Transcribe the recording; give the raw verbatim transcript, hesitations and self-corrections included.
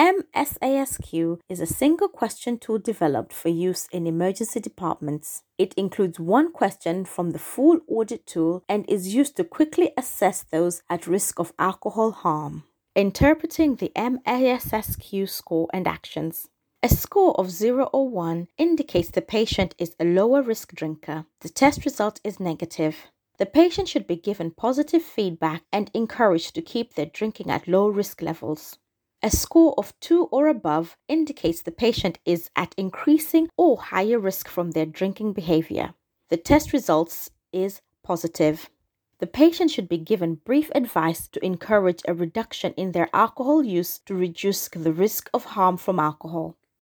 M S A S Q is a single question tool developed for use in emergency departments. It includes one question from the full audit tool and is used to quickly assess those at risk of alcohol harm. Interpreting the M S A S Q score and actions. A score of zero or one indicates the patient is a lower risk drinker. The test result is negative. The patient should be given positive feedback and encouraged to keep their drinking at low risk levels. A score of two or above indicates the patient is at increasing or higher risk from their drinking behavior. The test results is positive. The patient should be given brief advice to encourage a reduction in their alcohol use to reduce the risk of harm from alcohol.